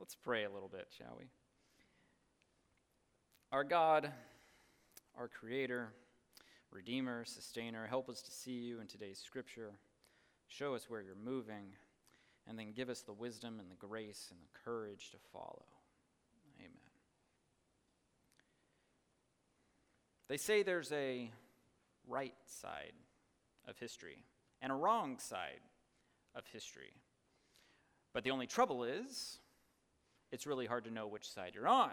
Let's pray a little bit, shall we? Our God, our Creator, Redeemer, Sustainer, help us to see you in today's scripture. Show us where you're moving, and then give us the wisdom and the grace and the courage to follow. Amen. They say there's a right side of history and a wrong side of history. But the only trouble is, it's really hard to know which side you're on.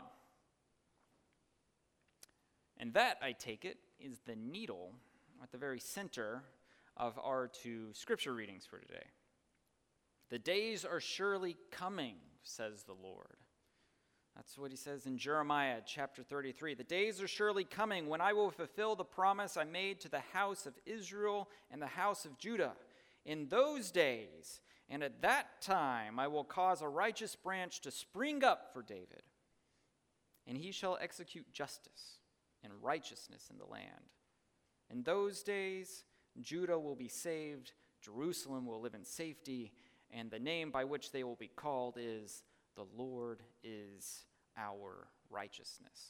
And that, I take it, is the needle at the very center of our two scripture readings for today. The days are surely coming, says the Lord. That's what he says in Jeremiah chapter 33. The days are surely coming when I will fulfill the promise I made to the house of Israel and the house of Judah. In those days and at that time I will cause a righteous branch to spring up for David, and he shall execute justice and righteousness in the land. In those days Judah will be saved, Jerusalem will live in safety, and the name by which they will be called is the Lord is our righteousness.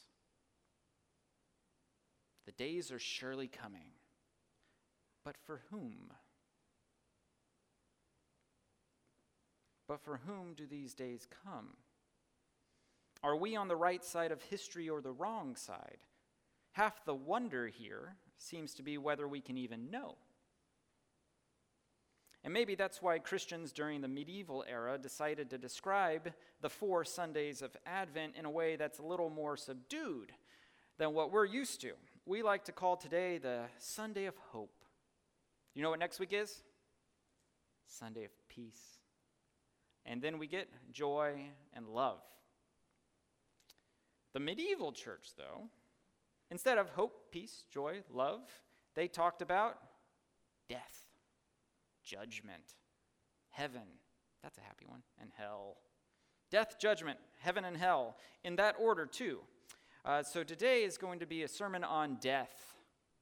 The days are surely coming, but for whom? But for whom do these days come? Are we on the right side of history or the wrong side? Half the wonder here seems to be whether we can even know. And maybe that's why Christians during the medieval era decided to describe the 4 Sundays of Advent in a way that's a little more subdued than what we're used to. We like to call today the Sunday of Hope. You know what next week is? Sunday of Peace. And then we get joy and love. The medieval church, though, instead of hope, peace, joy, love, they talked about death, judgment, heaven, that's a happy one, and hell. Death, judgment, heaven, and hell, in that order too. So today is going to be a sermon on death.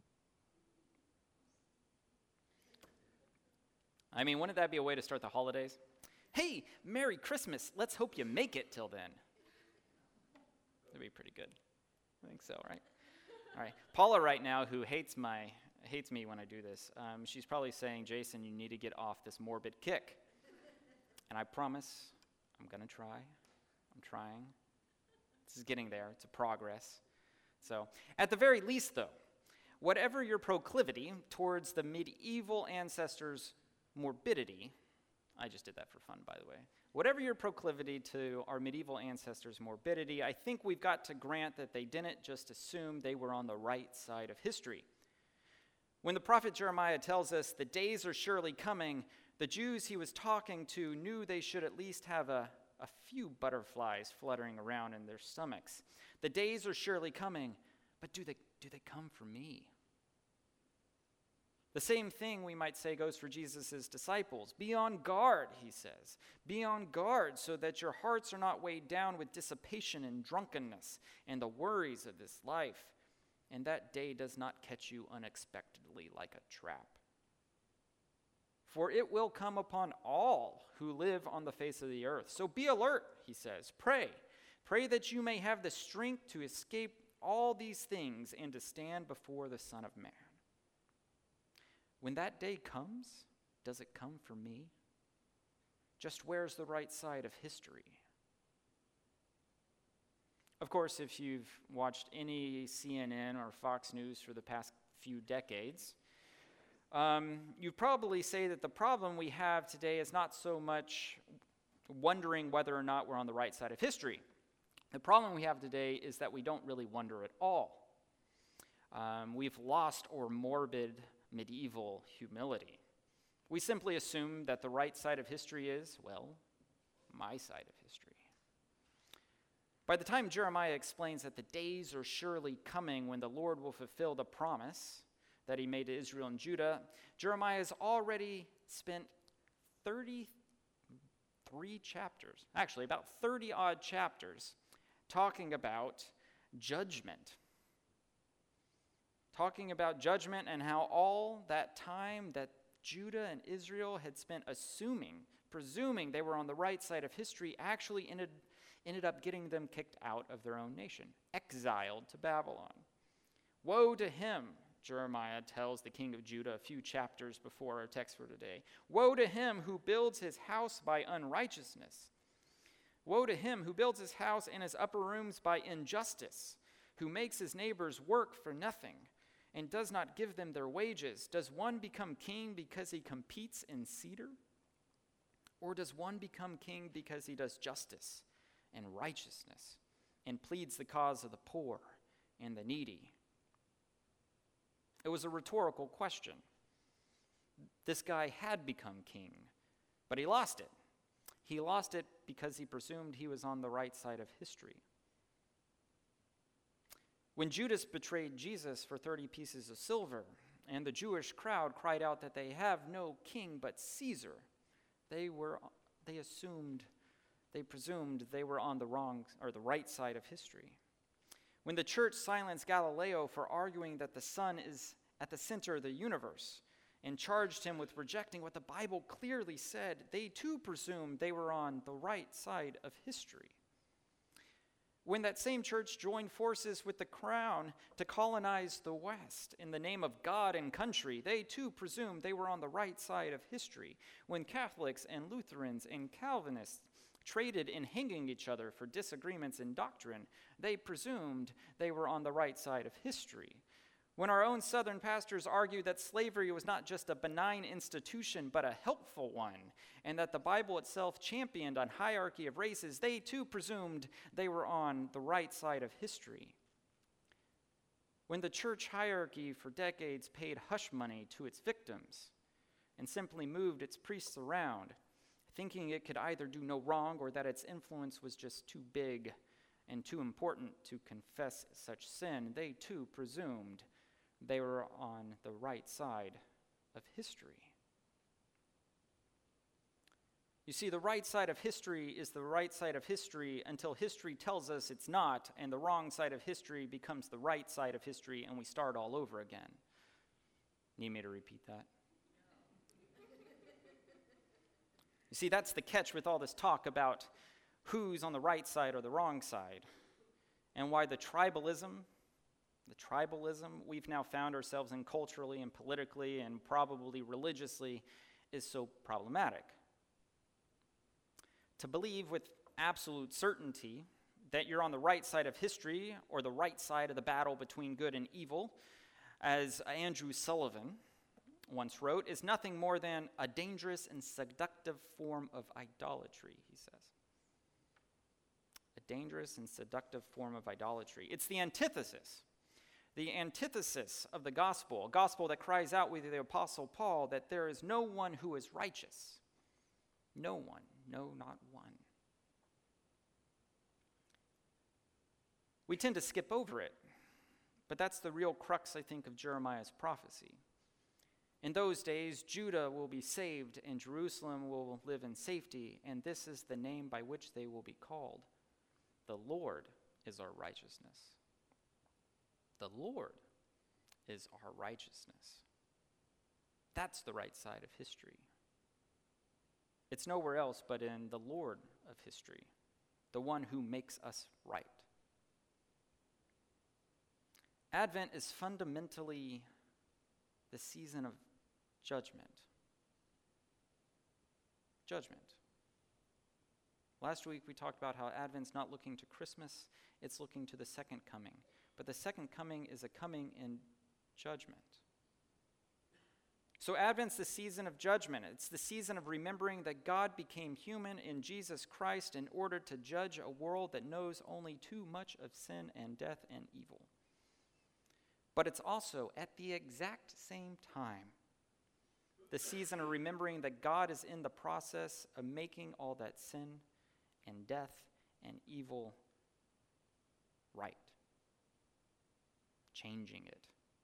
I mean, wouldn't that be a way to start the holidays? Hey, Merry Christmas, let's hope you make it till then. That'd be pretty good. I think so, right? All right, Paula right now, who hates me when I do this, she's probably saying, Jason, you need to get off this morbid kick. And I promise I'm going to try. I'm trying. This is getting there. It's a progress. So, at the very least, though, whatever your proclivity towards the medieval ancestors' morbidity, I just did that for fun, by the way. Whatever your proclivity to our medieval ancestors' morbidity, I think we've got to grant that they didn't just assume they were on the right side of history. When the prophet Jeremiah tells us the days are surely coming, the Jews he was talking to knew they should at least have a few butterflies fluttering around in their stomachs. The days are surely coming, but do they come for me? The same thing, we might say, goes for Jesus' disciples. Be on guard, he says. Be on guard so that your hearts are not weighed down with dissipation and drunkenness and the worries of this life, and that day does not catch you unexpectedly like a trap. For it will come upon all who live on the face of the earth. So be alert, he says. Pray. Pray that you may have the strength to escape all these things and to stand before the Son of Man. When that day comes, does it come for me? Just where's the right side of history? Of course, if you've watched any CNN or Fox News for the past few decades, you'd probably say that the problem we have today is not so much wondering whether or not we're on the right side of history. The problem we have today is that we don't really wonder at all. We've lost our morbid medieval humility. We simply assume that the right side of history is, well, my side of history. By the time Jeremiah explains that the days are surely coming when the Lord will fulfill the promise that he made to Israel and Judah, Jeremiah has already spent 33 chapters, actually about 30-odd chapters, talking about judgment. Talking about judgment and how all that time that Judah and Israel had spent presuming they were on the right side of history, actually ended up getting them kicked out of their own nation, exiled to Babylon. Woe to him, Jeremiah tells the king of Judah a few chapters before our text for today. Woe to him who builds his house by unrighteousness. Woe to him who builds his house and his upper rooms by injustice, who makes his neighbors work for nothing and does not give them their wages. Does one become king because he competes in cedar? Or does one become king because he does justice and righteousness and pleads the cause of the poor and the needy? It was a rhetorical question. This guy had become king, but he lost it. He lost it because he presumed he was on the right side of history. When Judas betrayed Jesus for 30 pieces of silver, and the Jewish crowd cried out that they have no king but Caesar, they presumed they were on the wrong or the right side of history. When the church silenced Galileo for arguing that the sun is at the center of the universe and charged him with rejecting what the Bible clearly said, they too presumed they were on the right side of history. When that same church joined forces with the crown to colonize the West in the name of God and country, they too presumed they were on the right side of history. When Catholics and Lutherans and Calvinists traded in hanging each other for disagreements in doctrine, they presumed they were on the right side of history. When our own Southern pastors argued that slavery was not just a benign institution, but a helpful one, and that the Bible itself championed a hierarchy of races, they too presumed they were on the right side of history. When the church hierarchy for decades paid hush money to its victims and simply moved its priests around, thinking it could either do no wrong or that its influence was just too big and too important to confess such sin, they too presumed they were on the right side of history. You see, the right side of history is the right side of history until history tells us it's not, and the wrong side of history becomes the right side of history, and we start all over again. Need me to repeat that? You see, that's the catch with all this talk about who's on the right side or the wrong side, and why the tribalism we've now found ourselves in culturally and politically and probably religiously is so problematic. To believe with absolute certainty that you're on the right side of history or the right side of the battle between good and evil, as Andrew Sullivan once wrote, is nothing more than a dangerous and seductive form of idolatry, he says. A dangerous and seductive form of idolatry. It's the antithesis of the gospel, a gospel that cries out with the Apostle Paul that there is no one who is righteous. No one, no, not one. We tend to skip over it, but that's the real crux, I think, of Jeremiah's prophecy. In those days, Judah will be saved and Jerusalem will live in safety, and this is the name by which they will be called. The Lord is our righteousness. The Lord is our righteousness. That's the right side of history. It's nowhere else but in the Lord of history, the one who makes us right. Advent is fundamentally the season of judgment. Judgment. Last week we talked about how Advent's not looking to Christmas, it's looking to the second coming. But the second coming is a coming in judgment. So Advent's the season of judgment. It's the season of remembering that God became human in Jesus Christ in order to judge a world that knows only too much of sin and death and evil. But it's also, at the exact same time, the season of remembering that God is in the process of making all that sin and death and evil right. Changing it.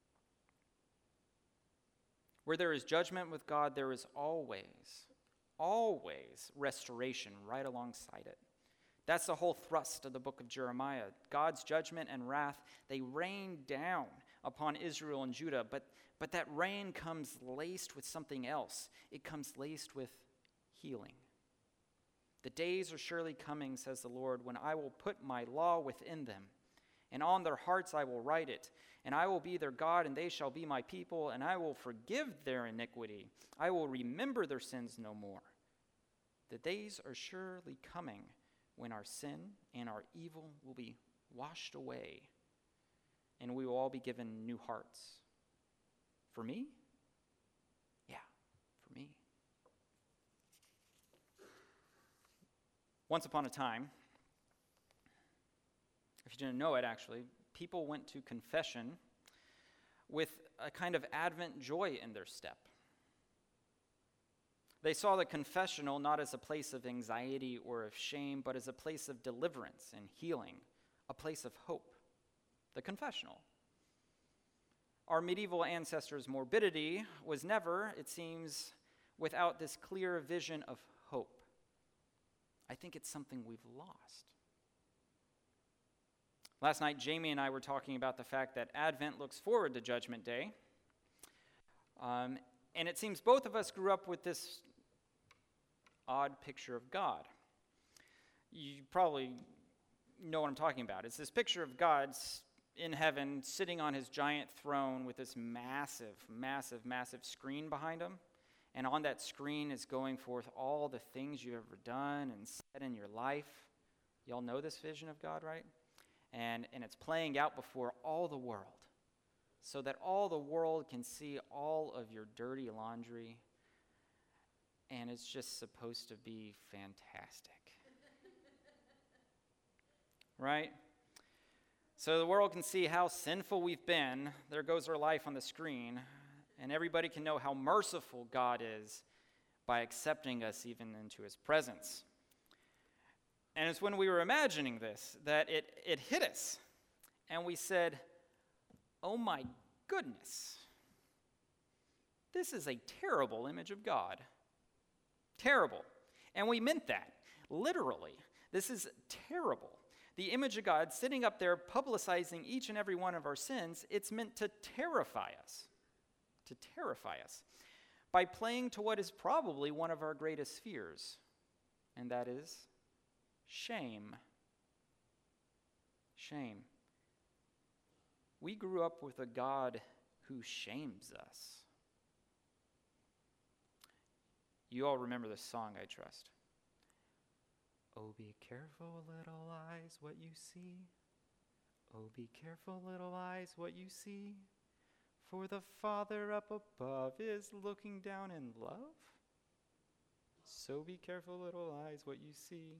Where there is judgment with God, there is always restoration right alongside it. That's the whole thrust of the book of Jeremiah. God's judgment and wrath, they rain down upon Israel and Judah, but that rain comes laced with something else. It comes laced with healing. The days are surely coming, says the Lord, when I will put my law within them, and on their hearts I will write it, and I will be their God, and they shall be my people, and I will forgive their iniquity. I will remember their sins no more. The days are surely coming when our sin and our evil will be washed away, and we will all be given new hearts. For me? Yeah, for me. Once upon a time, if you didn't know it actually, people went to confession with a kind of Advent joy in their step. They saw the confessional not as a place of anxiety or of shame, but as a place of deliverance and healing, a place of hope. The confessional. Our medieval ancestors' morbidity was never, it seems, without this clear vision of hope. I think it's something we've lost. Last night, Jamie and I were talking about the fact that Advent looks forward to Judgment Day. And it seems both of us grew up with this odd picture of God. You probably know what I'm talking about. It's this picture of God in heaven, sitting on his giant throne with this massive, massive, massive screen behind him. And on that screen is going forth all the things you've ever done and said in your life. Y'all know this vision of God, right? And it's playing out before all the world, so that all the world can see all of your dirty laundry, and it's just supposed to be fantastic. Right? So the world can see how sinful we've been. There goes our life on the screen, and everybody can know how merciful God is by accepting us even into his presence. And it's when we were imagining this that it hit us, and we said, oh my goodness, this is a terrible image of God. Terrible. And we meant that, literally. This is terrible. The image of God sitting up there publicizing each and every one of our sins, it's meant to terrify us. To terrify us. By playing to what is probably one of our greatest fears, and that is shame. Shame. We grew up with a God who shames us. You all remember this song, I trust. Oh, be careful, little eyes, what you see. Oh, be careful, little eyes, what you see. For the Father up above is looking down in love. So be careful, little eyes, what you see.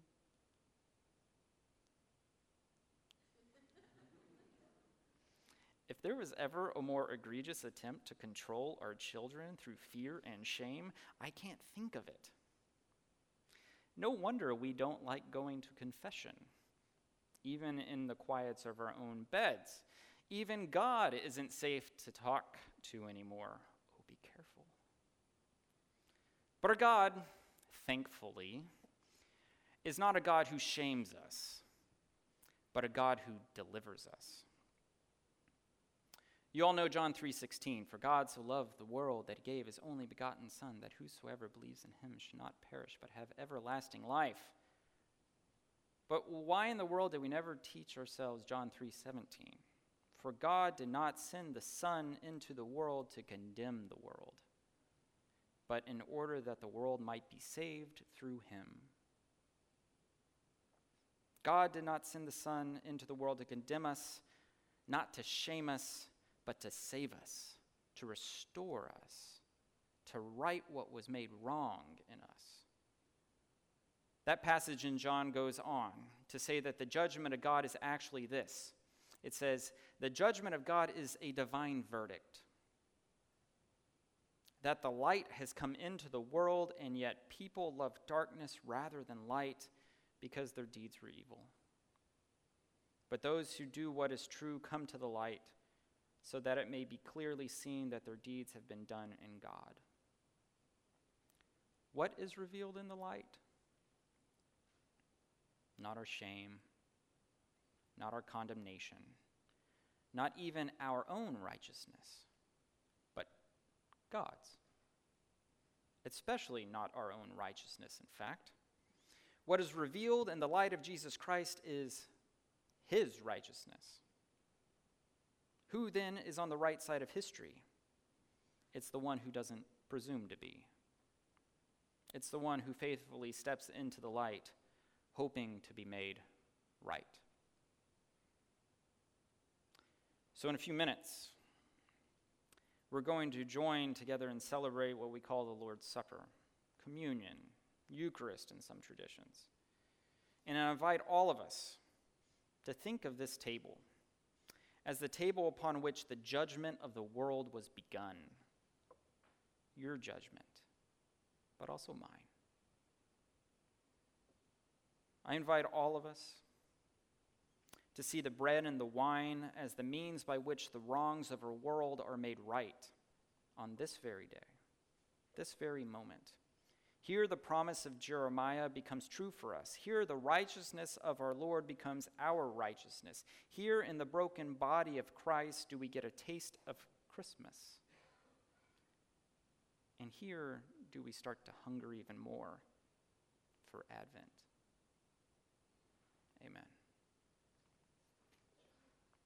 If there was ever a more egregious attempt to control our children through fear and shame, I can't think of it. No wonder we don't like going to confession, even in the quiets of our own beds. Even God isn't safe to talk to anymore. Oh, be careful. But our God, thankfully, is not a God who shames us, but a God who delivers us. You all know John 3:16, for God so loved the world that he gave his only begotten Son, that whosoever believes in him should not perish but have everlasting life. But why in the world did we never teach ourselves John 3:17? For God did not send the Son into the world to condemn the world, but in order that the world might be saved through him. God did not send the Son into the world to condemn us, not to shame us, but to save us, to restore us, to right what was made wrong in us. That passage in John goes on to say that the judgment of God is actually this. It says, the judgment of God is a divine verdict. That the light has come into the world, and yet people love darkness rather than light because their deeds were evil. But those who do what is true come to the light, so that it may be clearly seen that their deeds have been done in God. What is revealed in the light? Not our shame, not our condemnation, not even our own righteousness, but God's. Especially not our own righteousness, in fact. What is revealed in the light of Jesus Christ is his righteousness. Who then is on the right side of history? It's the one who doesn't presume to be. It's the one who faithfully steps into the light, hoping to be made right. So in a few minutes, we're going to join together and celebrate what we call the Lord's Supper, communion, Eucharist in some traditions. And I invite all of us to think of this table as the table upon which the judgment of the world was begun. Your judgment, but also mine. I invite all of us to see the bread and the wine as the means by which the wrongs of our world are made right on this very day, this very moment. Here the promise of Jeremiah becomes true for us. Here the righteousness of our Lord becomes our righteousness. Here in the broken body of Christ do we get a taste of Christmas. And here do we start to hunger even more for Advent. Amen.